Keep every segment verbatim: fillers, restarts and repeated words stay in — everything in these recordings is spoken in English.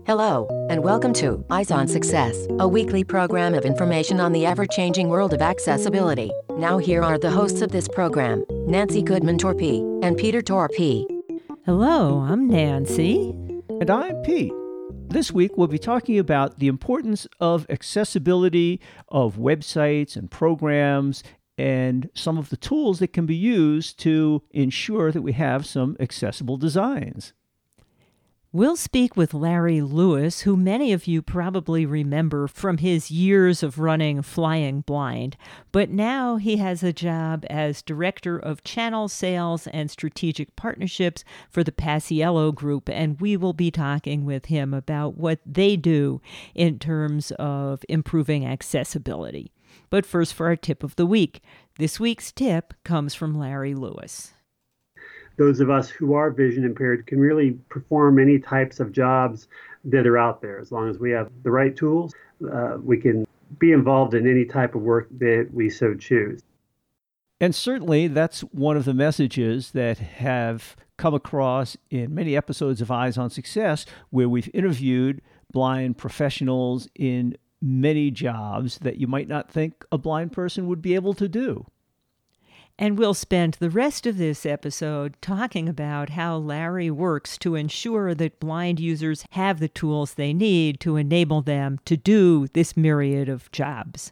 Hello, and welcome to Eyes on Success, a weekly program of information on the ever-changing world of accessibility. Now here are the hosts of this program, Nancy Goodman Torpey and Peter Torpey. Hello, I'm Nancy. And I'm Pete. This week we'll be talking about the importance of accessibility of websites and programs and some of the tools that can be used to ensure that we have some accessible designs. We'll speak with Larry Lewis, who many of you probably remember from his years of running Flying Blind, but now he has a job as Director of Channel Sales and Strategic Partnerships for the Paciello Group, and we will be talking with him about what they do in terms of improving accessibility. But first, for our tip of the week. This week's tip comes from Larry Lewis. Those of us who are vision impaired can really perform any types of jobs that are out there. As long as we have the right tools, uh, we can be involved in any type of work that we so choose. And certainly that's one of the messages that have come across in many episodes of Eyes on Success, where we've interviewed blind professionals in many jobs that you might not think a blind person would be able to do. And we'll spend the rest of this episode talking about how Larry works to ensure that blind users have the tools they need to enable them to do this myriad of jobs.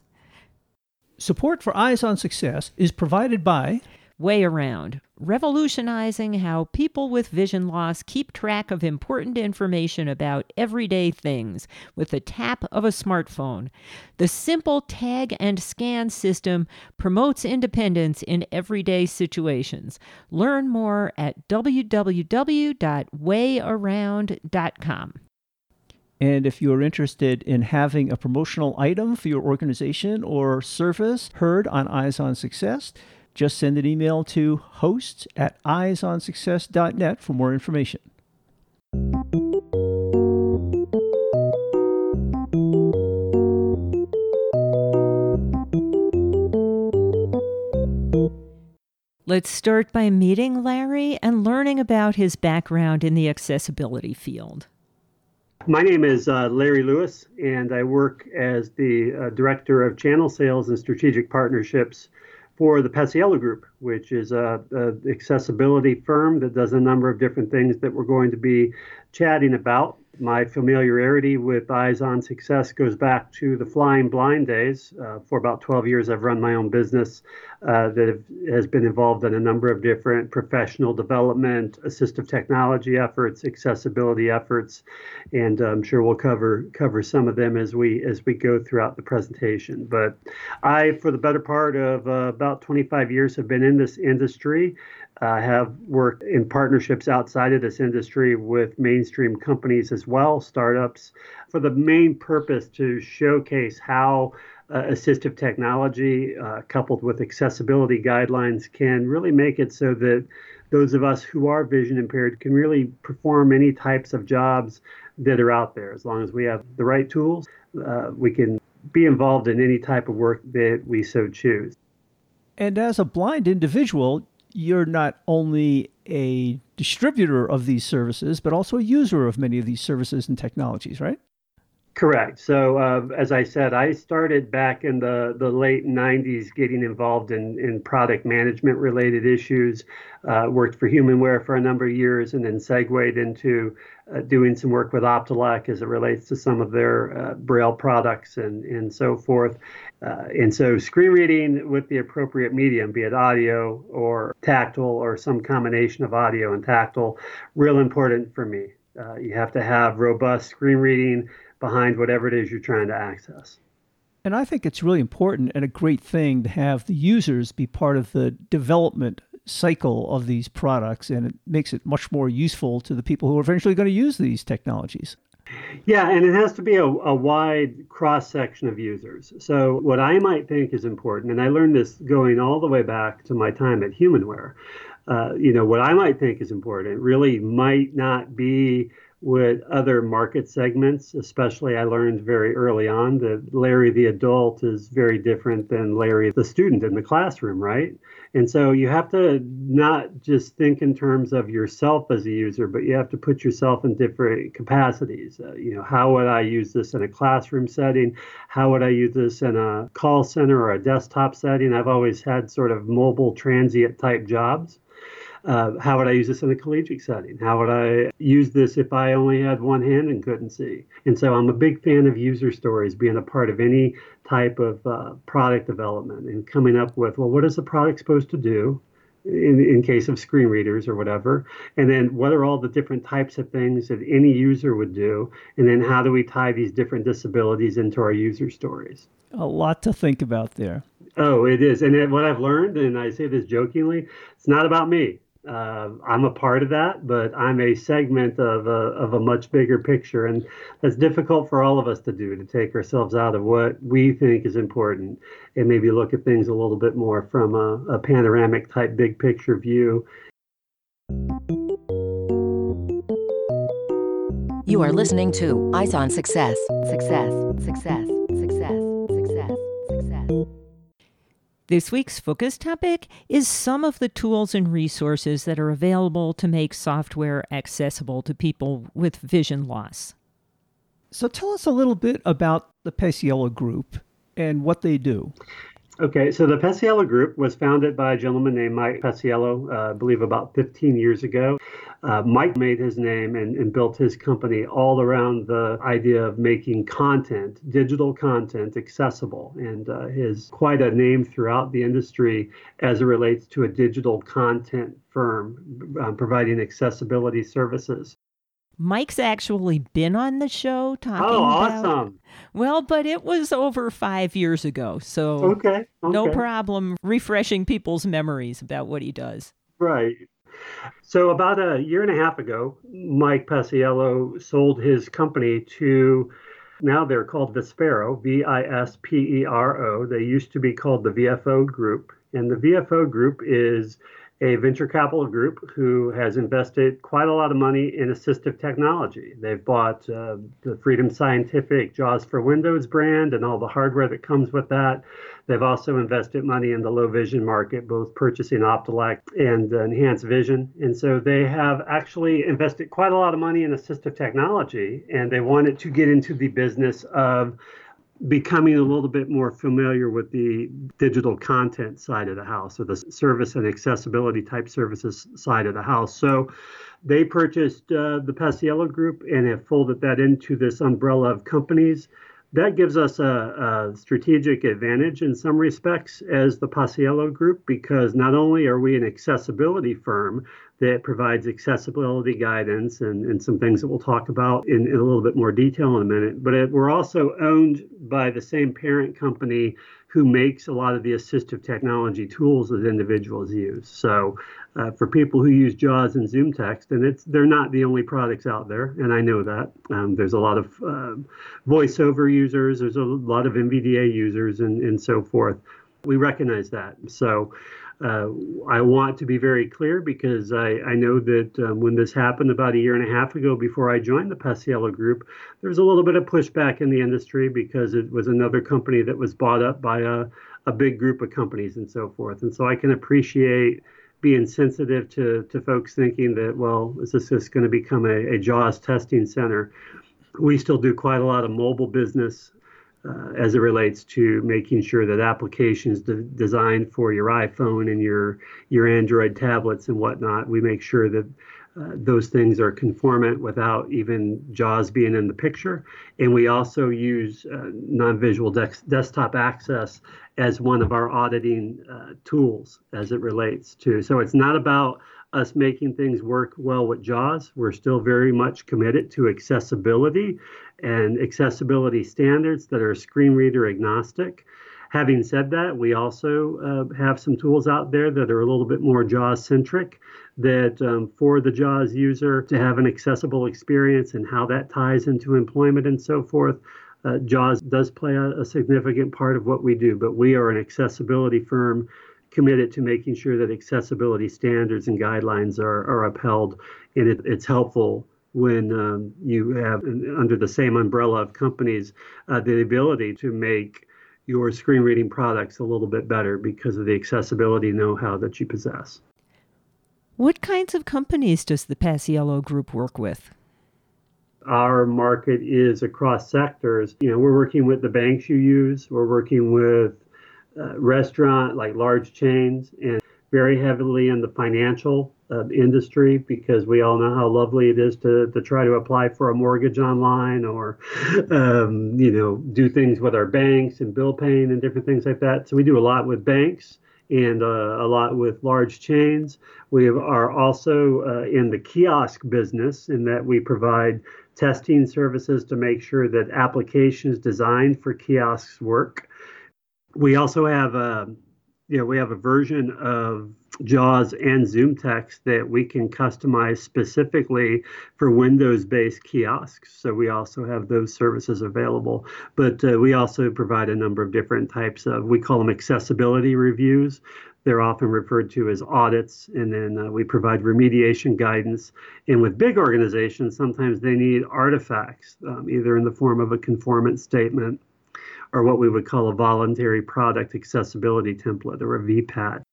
Support for Eyes on Success is provided by Way Around, revolutionizing how people with vision loss keep track of important information about everyday things with the tap of a smartphone. The simple tag and scan system promotes independence in everyday situations. Learn more at w w w dot way around dot com. And if you're interested in having a promotional item for your organization or service heard on Eyes on Success, just send an email to hosts at eyes on success dot net for more information. Let's start by meeting Larry and learning about his background in the accessibility field. My name is uh, Larry Lewis, and I work as the uh, Director of Channel Sales and Strategic Partnerships for the Paciello Group, which is a, a accessibility firm that does a number of different things that we're going to be chatting about. My familiarity with Eyes on Success goes back to the Flying Blind days. Uh, for about twelve years, I've run my own business uh, that have, has been involved in a number of different professional development, assistive technology efforts, accessibility efforts, and I'm sure we'll cover cover some of them as we as we go throughout the presentation. But I, for the better part of uh, about twenty-five years, have been in this industry. I uh, have worked in partnerships outside of this industry with mainstream companies as well, startups, for the main purpose to showcase how uh, assistive technology uh, coupled with accessibility guidelines can really make it so that those of us who are vision impaired can really perform any types of jobs that are out there. As long as we have the right tools, uh, we can be involved in any type of work that we so choose. And as a blind individual, you're not only a distributor of these services, but also a user of many of these services and technologies, right? Correct. So, uh, as I said, I started back in the, the late nineties getting involved in, in product management related issues, uh, worked for Humanware for a number of years, and then segued into uh, doing some work with Optelec as it relates to some of their uh, Braille products and, and so forth. Uh, and so screen reading with the appropriate medium, be it audio or tactile or some combination of audio and tactile, real important for me. Uh, you have to have robust screen reading behind whatever it is you're trying to access. And I think it's really important and a great thing to have the users be part of the development cycle of these products, and it makes it much more useful to the people who are eventually going to use these technologies. Yeah, and it has to be a, a wide cross-section of users. So what I might think is important, and I learned this going all the way back to my time at Humanware, uh, you know, what I might think is important really might not be with other market segments. Especially, I learned very early on that Larry the adult is very different than Larry the student in the classroom, right? And so you have to not just think in terms of yourself as a user, but you have to put yourself in different capacities. Uh, you know, how would I use this in a classroom setting? How would I use this in a call center or a desktop setting? I've always had sort of mobile transient type jobs. Uh, how would I use this in a collegiate setting? How would I use this if I only had one hand and couldn't see? And so I'm a big fan of user stories being a part of any type of uh, product development and coming up with, well, what is the product supposed to do in, in case of screen readers or whatever? And then what are all the different types of things that any user would do? And then how do we tie these different disabilities into our user stories? A lot to think about there. Oh, it is. And it, what I've learned, and I say this jokingly, it's not about me. Uh, I'm a part of that, but I'm a segment of a, of a much bigger picture. And that's difficult for all of us to do, to take ourselves out of what we think is important and maybe look at things a little bit more from a, a panoramic type big picture view. You are listening to Eyes on Success. Success, success, success, success, success. This week's focus topic is some of the tools and resources that are available to make software accessible to people with vision loss. So tell us a little bit about the Paciello Group and what they do. Okay, so the Paciello Group was founded by a gentleman named Mike Paciello, uh, I believe about fifteen years ago. Uh, Mike made his name and, and built his company all around the idea of making content, digital content, accessible. And uh, is quite a name throughout the industry as it relates to a digital content firm um, providing accessibility services. Mike's actually been on the show talking oh, about... awesome. Well, but it was over five years ago, so okay, okay. No problem refreshing people's memories about what he does. Right. So about a year and a half ago, Mike Paciello sold his company to, now they're called Vispero, V I S P E R O. They used to be called the V F O Group. And the V F O Group is a venture capital group who has invested quite a lot of money in assistive technology. They've bought uh, the Freedom Scientific JAWS for Windows brand and all the hardware that comes with that. They've also invested money in the low vision market, both purchasing Optelec and uh, Enhanced Vision. And so they have actually invested quite a lot of money in assistive technology, and they wanted to get into the business of becoming a little bit more familiar with the digital content side of the house, or the service and accessibility type services side of the house. So they purchased uh, the Paciello Group and have folded that into this umbrella of companies. That gives us a, a strategic advantage in some respects as the Paciello Group, because not only are we an accessibility firm that provides accessibility guidance and, and some things that we'll talk about in, in a little bit more detail in a minute, but it, we're also owned by the same parent company who makes a lot of the assistive technology tools that individuals use. So uh, for people who use JAWS and ZoomText, and it's they're not the only products out there, and I know that. Um, there's a lot of uh, voiceover users, there's a lot of N V D A users, and, and so forth. We recognize that. So uh, I want to be very clear, because I, I know that um, when this happened about a year and a half ago, before I joined the Paciello Group, there was a little bit of pushback in the industry because it was another company that was bought up by a, a big group of companies and so forth. And so I can appreciate being sensitive to, to folks thinking that, well, is this just going to become a, a JAWS testing center? We still do quite a lot of mobile business Uh, as it relates to making sure that applications de- designed for your iPhone and your your Android tablets and whatnot, we make sure that uh, those things are conformant without even JAWS being in the picture. And we also use uh, non-visual dex- desktop access as one of our auditing uh, tools as it relates to. So it's not about us making things work well with JAWS. We're still very much committed to accessibility and accessibility standards that are screen reader agnostic. Having said that, we also uh, have some tools out there that are a little bit more JAWS centric, that um, for the JAWS user to have an accessible experience and how that ties into employment and so forth. Uh, JAWS does play a, a significant part of what we do, but we are an accessibility firm committed to making sure that accessibility standards and guidelines are, are upheld, and it, it's helpful when um, you have, under the same umbrella of companies, uh, the ability to make your screen reading products a little bit better because of the accessibility know-how that you possess. What kinds of companies does the Paciello Group work with? Our market is across sectors. You know, we're working with the banks you use. We're working with uh, restaurant, like large chains, and very heavily in the financial uh, industry, because we all know how lovely it is to, to try to apply for a mortgage online, or, um, you know, do things with our banks and bill paying and different things like that. So we do a lot with banks and uh, a lot with large chains. We are also uh, in the kiosk business, in that we provide testing services to make sure that applications designed for kiosks work. We also have a, you know, we have a version of JAWS and ZoomText that we can customize specifically for Windows-based kiosks. So we also have those services available. But uh, we also provide a number of different types of, we call them accessibility reviews. They're often referred to as audits, and then uh, we provide remediation guidance. And with big organizations, sometimes they need artifacts, um, either in the form of a conformance statement or what we would call a voluntary product accessibility template, or a V PAT.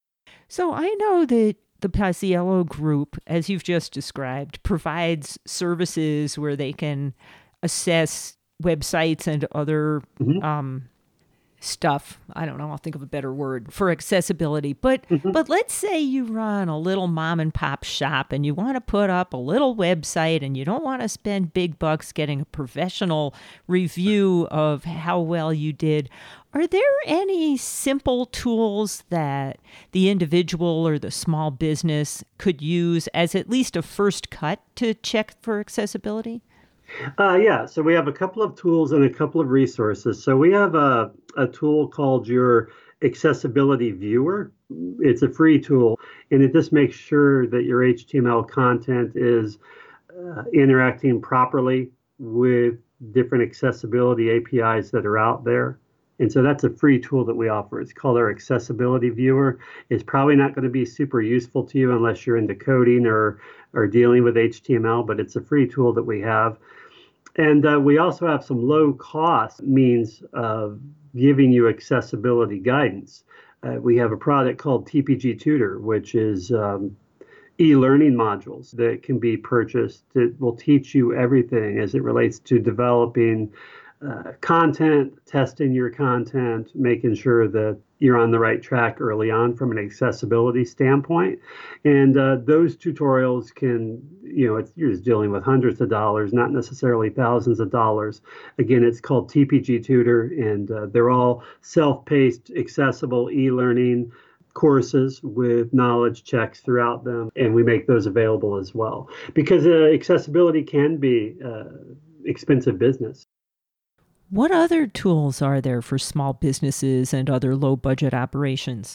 So I know that the Paciello Group, as you've just described, provides services where they can assess websites and other mm-hmm. um, stuff. I don't know, I'll think of a better word for accessibility. But mm-hmm. but let's say you run a little mom and pop shop and you want to put up a little website and you don't want to spend big bucks getting a professional review of how well you did. Are there any simple tools that the individual or the small business could use as at least a first cut to check for accessibility? Uh, yeah, so we have a couple of tools and a couple of resources. So we have a, a tool called your Accessibility Viewer. It's a free tool, and it just makes sure that your H T M L content is uh, interacting properly with different accessibility A P Is that are out there. And so that's a free tool that we offer. It's called our Accessibility Viewer. It's probably not going to be super useful to you unless you're into coding or, or dealing with H T M L, but it's a free tool that we have. And uh, we also have some low-cost means of giving you accessibility guidance. Uh, we have a product called T P G Tutor, which is um, e-learning modules that can be purchased that will teach you everything as it relates to developing uh, content, testing your content, making sure that you're on the right track early on from an accessibility standpoint. And uh, those tutorials can, you know, it's, you're just dealing with hundreds of dollars, not necessarily thousands of dollars. Again, it's called T P G Tutor, and uh, they're all self-paced, accessible e-learning courses with knowledge checks throughout them, and we make those available as well. Because uh, accessibility can be uh, expensive business. What other tools are there for small businesses and other low-budget operations?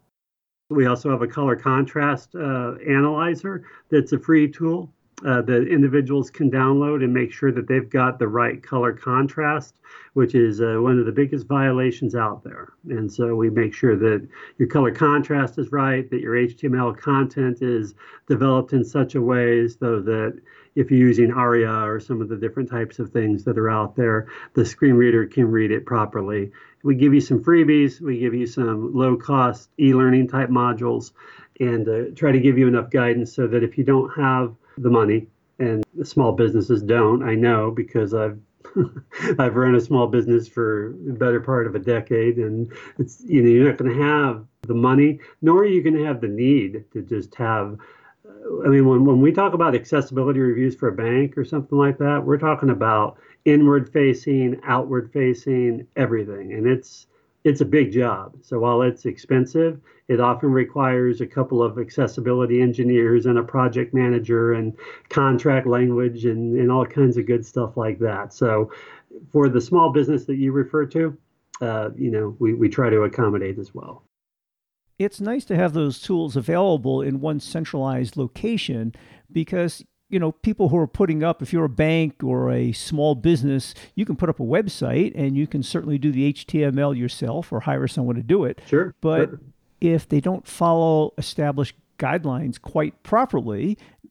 We also have a color contrast uh, analyzer that's a free tool uh, that individuals can download and make sure that they've got the right color contrast, which is uh, one of the biggest violations out there. And so we make sure that your color contrast is right, that your H T M L content is developed in such a way so that if you're using ARIA or some of the different types of things that are out there, the screen reader can read it properly. We give you some freebies, we give you some low-cost e-learning type modules, and uh, try to give you enough guidance so that if you don't have the money, and the small businesses don't, I know, because I've I've run a small business for the better part of a decade, and it's, you know, you're not going to have the money, nor are you going to have the need to just have. I mean, when, when we talk about accessibility reviews for a bank or something like that, we're talking about inward-facing, outward-facing, everything. And it's it's a big job. So while it's expensive, it often requires a couple of accessibility engineers and a project manager and contract language and, and all kinds of good stuff like that. So for the small business that you refer to, uh, you know, we, we try to accommodate as well. It's nice to have those tools available in one centralized location because, you know, people who are putting up, if you're a bank or a small business, you can put up a website and you can certainly do the H T M L yourself or hire someone to do it. Sure. But sure. if they don't follow established guidelines quite properly,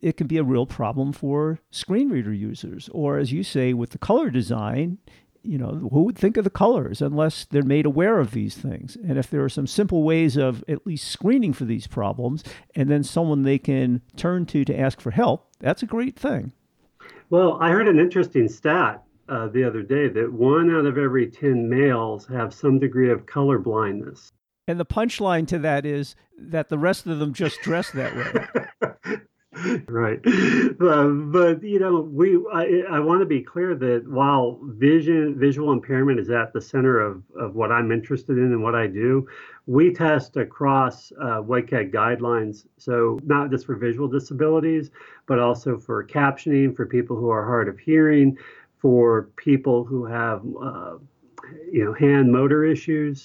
it can be a real problem for screen reader users. Or as you say, with the color design, you know, who would think of the colors unless they're made aware of these things? And if there are some simple ways of at least screening for these problems, and then someone they can turn to to ask for help, that's a great thing. Well, I heard an interesting stat uh, the other day that one out of every ten males have some degree of color blindness. And the punchline to that is that the rest of them just dress that way. Right. Uh, but, you know, we I, I want to be clear that while vision, visual impairment is at the center of, of what I'm interested in and what I do, we test across uh, W C A G guidelines. So not just for visual disabilities, but also for captioning, for people who are hard of hearing, for people who have, uh, you know, hand motor issues.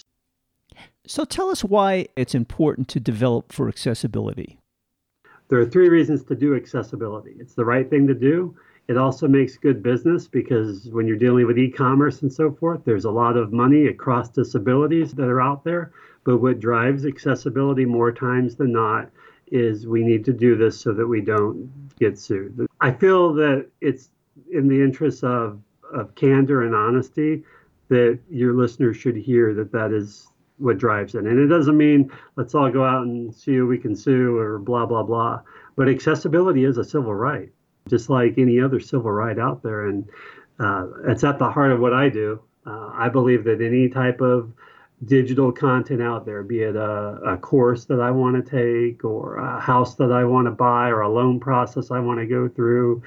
So tell us why it's important to develop for accessibility. There are three reasons to do accessibility. It's the right thing to do. It also makes good business because when you're dealing with e-commerce and so forth, there's a lot of money across disabilities that are out there. But what drives accessibility more times than not is we need to do this so that we don't get sued. I feel that it's in the interest of, of candor and honesty that your listeners should hear that that is what drives it. And it doesn't mean let's all go out and see who we can sue or blah, blah, blah. But accessibility is a civil right, just like any other civil right out there. And uh, it's at the heart of what I do. Uh, I believe that any type of digital content out there, be it a, a course that I want to take or a house that I want to buy or a loan process I want to go through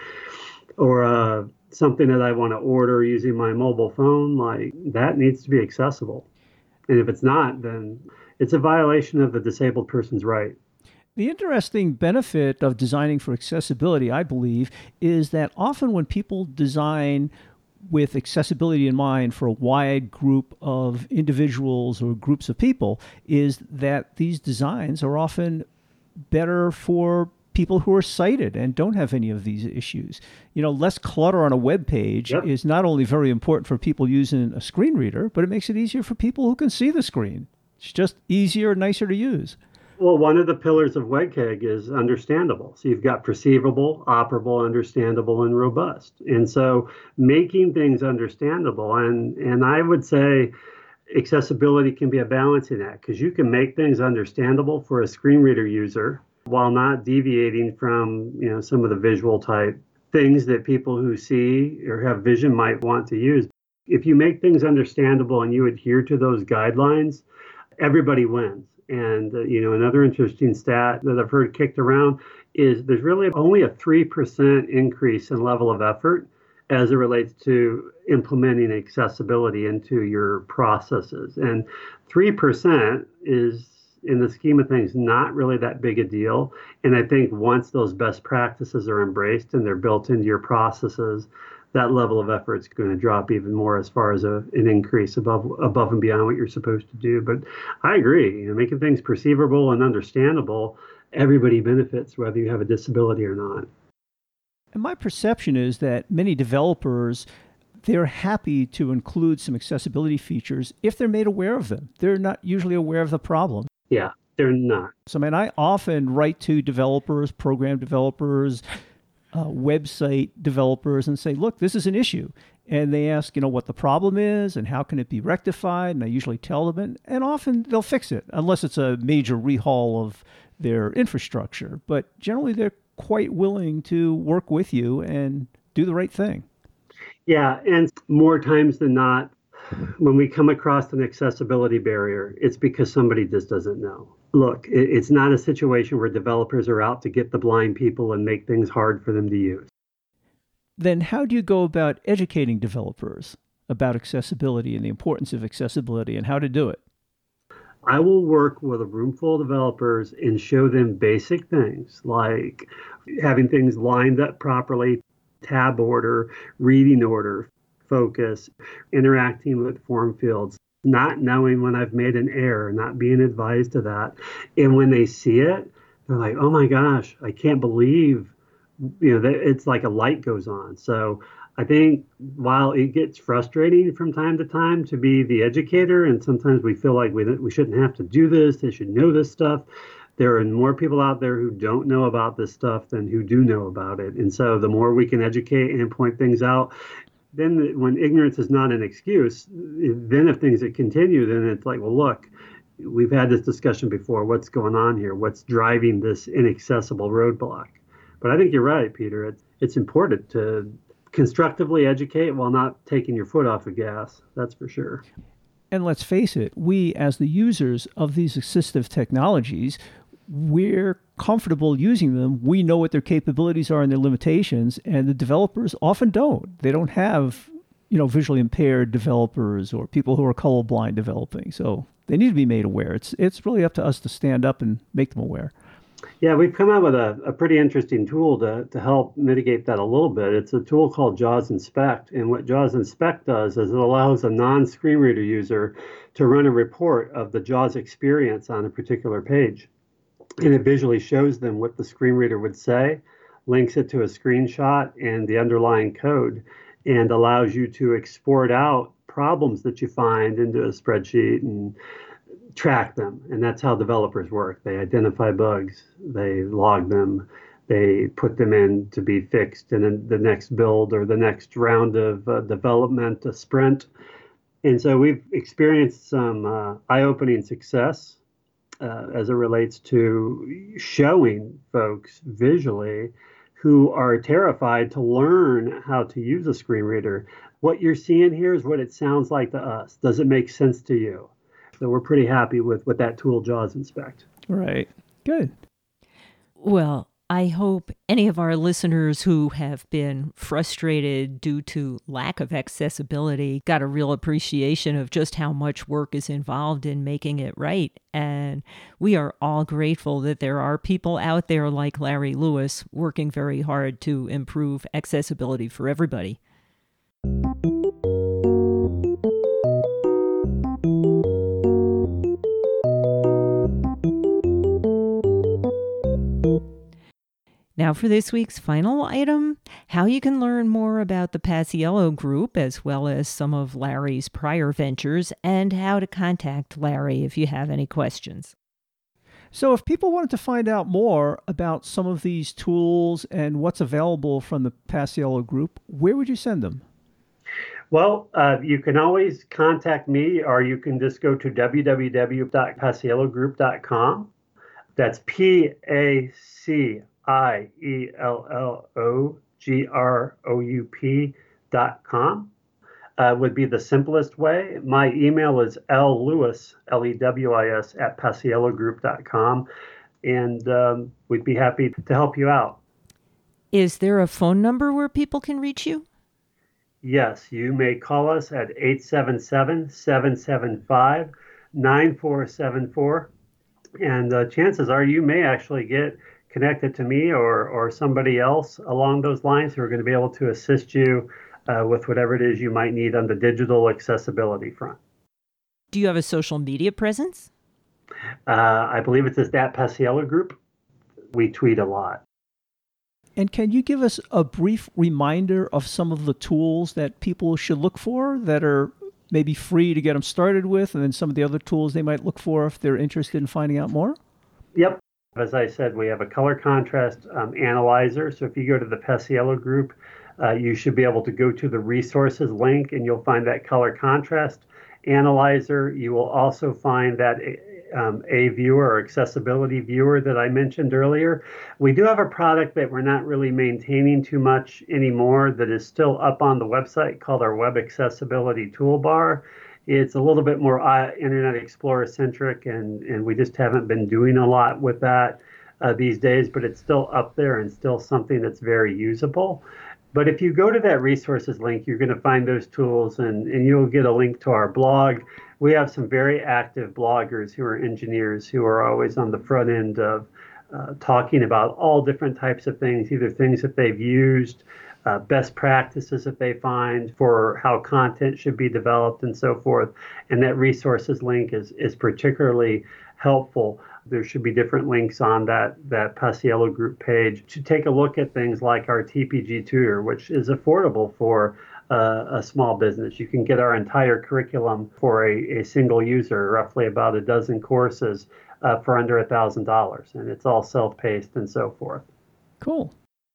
or uh, something that I want to order using my mobile phone, like that needs to be accessible. And if it's not, then it's a violation of the disabled person's right. The interesting benefit of designing for accessibility, I believe, is that often when people design with accessibility in mind for a wide group of individuals or groups of people, is that these designs are often better for people who are sighted and don't have any of these issues. You know, less clutter on a web page yep. is not only very important for people using a screen reader, but it makes it easier for people who can see the screen. It's just easier and nicer to use. Well, one of the pillars of W C A G is understandable. So you've got perceivable, operable, understandable, and robust. And so making things understandable, and, and I would say accessibility can be a balancing act because you can make things understandable for a screen reader user while not deviating from, you know, some of the visual type things that people who see or have vision might want to use. If you make things understandable and you adhere to those guidelines, everybody wins. And, uh, you know, another interesting stat that I've heard kicked around is there's really only a three percent increase in level of effort as it relates to implementing accessibility into your processes. And three percent is, in the scheme of things, not really that big a deal. And I think once those best practices are embraced and they're built into your processes, that level of effort is going to drop even more as far as a, an increase above above and beyond what you're supposed to do. But I agree, you know, making things perceivable and understandable, everybody benefits whether you have a disability or not. And my perception is that many developers, they're happy to include some accessibility features if they're made aware of them. They're not usually aware of the problem. Yeah, they're not. So, I mean, I often write to developers, program developers, uh, website developers, and say, look, this is an issue. And they ask, you know, what the problem is and how can it be rectified. And I usually tell them, and, and often they'll fix it, unless it's a major rehaul of their infrastructure. But generally, they're quite willing to work with you and do the right thing. Yeah, and more times than not, when we come across an accessibility barrier, it's because somebody just doesn't know. Look, it's not a situation where developers are out to get the blind people and make things hard for them to use. Then how do you go about educating developers about accessibility and the importance of accessibility and how to do it? I will work with a room full of developers and show them basic things like having things lined up properly, tab order, reading order, focus, interacting with form fields, not knowing when I've made an error, not being advised of that. And when they see it, they're like, oh my gosh, I can't believe, you know, it's like a light goes on. So I think while it gets frustrating from time to time to be the educator, and sometimes we feel like we we shouldn't have to do this, they should know this stuff, There are more people out there who don't know about this stuff than who do know about it. And so the more we can educate and point things out, then when ignorance is not an excuse, then if things continue, then it's like, well, look, we've had this discussion before. What's going on here? What's driving this inaccessible roadblock? But I think you're right, Peter. It's, it's important to constructively educate while not taking your foot off the gas. That's for sure. And let's face it, we as the users of these assistive technologies, we're comfortable using them. We know what their capabilities are and their limitations, and the developers often don't. They don't have, you know, visually impaired developers or people who are colorblind developing. So they need to be made aware. It's it's really up to us to stand up and make them aware. Yeah, we've come out with a, a pretty interesting tool to, to help mitigate that a little bit. It's a tool called JAWS Inspect. And what JAWS Inspect does is it allows a non-screen reader user to run a report of the JAWS experience on a particular page. And it visually shows them what the screen reader would say, links it to a screenshot and the underlying code, and allows you to export out problems that you find into a spreadsheet and track them. And that's how developers work. They identify bugs, they log them, they put them in to be fixed in the next build or the next round of uh, development, a sprint. And so we've experienced some uh, eye-opening success uh, as it relates to showing folks visually who are terrified to learn how to use a screen reader. What you're seeing here is what it sounds like to us. Does it make sense to you? So we're pretty happy with, with that tool, JAWS Inspect. Right. Good. Well, I hope any of our listeners who have been frustrated due to lack of accessibility got a real appreciation of just how much work is involved in making it right. And we are all grateful that there are people out there like Larry Lewis working very hard to improve accessibility for everybody. Now for this week's final item, how you can learn more about the Paciello Group as well as some of Larry's prior ventures and how to contact Larry if you have any questions. So if people wanted to find out more about some of these tools and what's available from the Paciello Group, where would you send them? Well, uh, you can always contact me, or you can just go to w w w dot paciello group dot com. That's P A C I E L L O G R O U P dot com uh, would be the simplest way. My email is lewis, L E W I S, at paciello group dot com, and um, we'd be happy to help you out. Is there a phone number where people can reach you? Yes, you may call us at eight seven seven, seven seven five, nine four seven four, and uh, chances are you may actually get connected to me or or somebody else along those lines who are going to be able to assist you uh, with whatever it is you might need on the digital accessibility front. Do you have a social media presence? Uh, I believe it's just at Paciello Group. We tweet a lot. And can you give us a brief reminder of some of the tools that people should look for that are maybe free to get them started with, and then some of the other tools they might look for if they're interested in finding out more? Yep. As I said, we have a color contrast um, analyzer. So if you go to the Paciello Group, uh, you should be able to go to the resources link and you'll find that color contrast analyzer. You will also find that um, a viewer or accessibility viewer that I mentioned earlier. We do have a product that we're not really maintaining too much anymore that is still up on the website called our Web Accessibility Toolbar. It's a little bit more uh, Internet Explorer centric, and, and we just haven't been doing a lot with that uh, these days, but it's still up there and still something that's very usable. But if you go to that resources link, you're going to find those tools, and, and you'll get a link to our blog. We have some very active bloggers who are engineers who are always on the front end of uh, talking about all different types of things, either things that they've used, Uh, best practices that they find for how content should be developed and so forth. And that resources link is, is particularly helpful. There should be different links on that, that Paciello Group page to take a look at things like our T P G Tutor, which is affordable for uh, a small business. You can get our entire curriculum for a, a single user, roughly about a dozen courses uh, for under one thousand dollars. And it's all self-paced and so forth. Cool.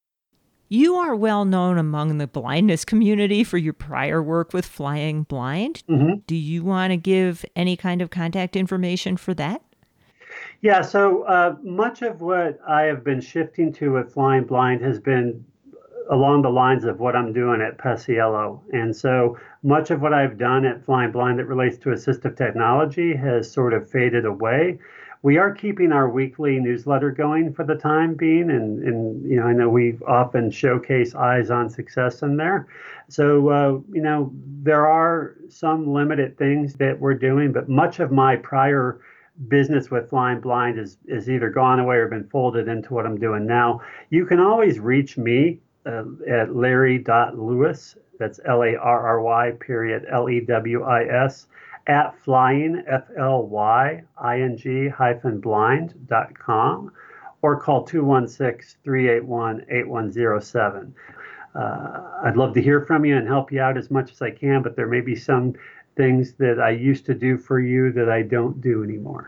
You are well known among the blindness community for your prior work with Flying Blind. Mm-hmm. Do you want to give any kind of contact information for that? Yeah, so uh, much of what I have been shifting to with Flying Blind has been along the lines of what I'm doing at Paciello. And so much of what I've done at Flying Blind that relates to assistive technology has sort of faded away. We are keeping our weekly newsletter going for the time being, and, and you know, I know we often showcase Eyes on Success in there. So, uh, you know, there are some limited things that we're doing, but much of my prior business with Flying Blind is, is either gone away or been folded into what I'm doing now. You can always reach me uh, at larry dot lewis, that's L A R R Y period L E W I S, at flying, F L Y I N G hyphen blind dot com, or call two one six, three eight one, eight one zero seven. Uh, I'd love to hear from you and help you out as much as I can, but there may be some things that I used to do for you that I don't do anymore.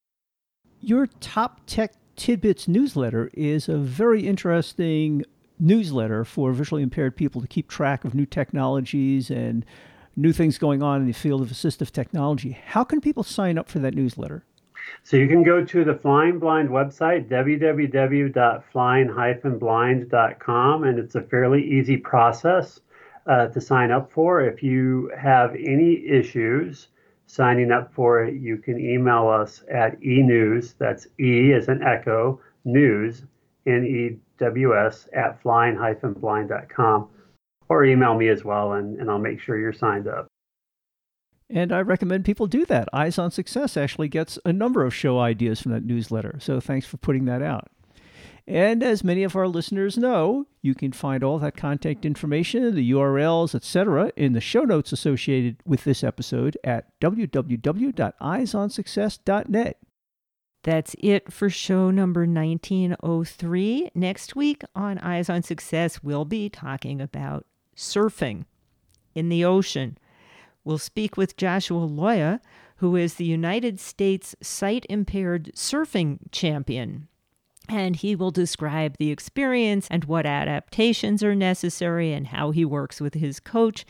Your Top Tech Tidbits newsletter is a very interesting newsletter for visually impaired people to keep track of new technologies and new things going on in the field of assistive technology. How can people sign up for that newsletter? So you can go to the Flying Blind website, w w w dot flying dash blind dot com, and it's a fairly easy process uh, to sign up for. If you have any issues signing up for it, you can email us at enews, that's E as in echo, news, N E W S, at flying dash blind dot com. Or email me as well, and, and I'll make sure you're signed up. And I recommend people do that. Eyes on Success actually gets a number of show ideas from that newsletter, so thanks for putting that out. And as many of our listeners know, you can find all that contact information, the U R Ls, et cetera, in the show notes associated with this episode at w w w dot eyes on success dot net. That's it for show number nineteen oh three. Next week on Eyes on Success, we'll be talking about surfing in the ocean. We'll speak with Joshua Loya, who is the United States sight-impaired surfing champion. And he will describe the experience and what adaptations are necessary and how he works with his coach.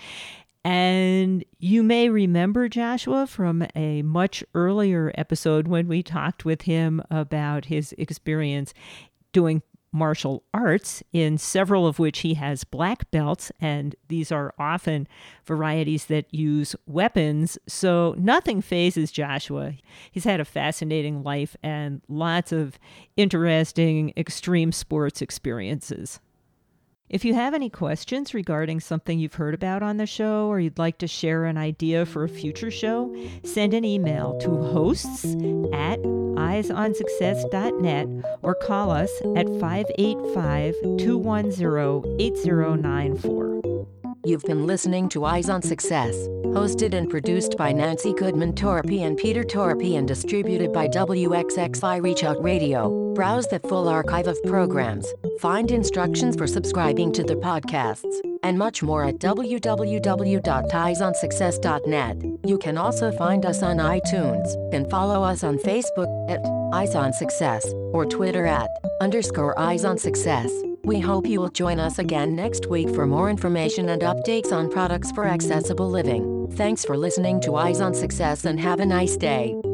And you may remember Joshua from a much earlier episode when we talked with him about his experience doing martial arts, in several of which he has black belts, and these are often varieties that use weapons, so nothing phases Joshua. He's had a fascinating life and lots of interesting extreme sports experiences. If you have any questions regarding something you've heard about on the show, or you'd like to share an idea for a future show, send an email to hosts at eyes on success dot net or call us at five eight five, two one zero, eight zero nine four. You've been listening to Eyes on Success, hosted and produced by Nancy Goodman Torpy and Peter Torpy and distributed by W X X I Reach Out Radio. Browse the full archive of programs, find instructions for subscribing to the podcasts, and much more at w w w dot eyes on success dot net. You can also find us on iTunes and follow us on Facebook at Eyes on Success or Twitter at underscore Eyes on Success. We hope you will join us again next week for more information and updates on products for accessible living. Thanks for listening to Eyes on Success and have a nice day.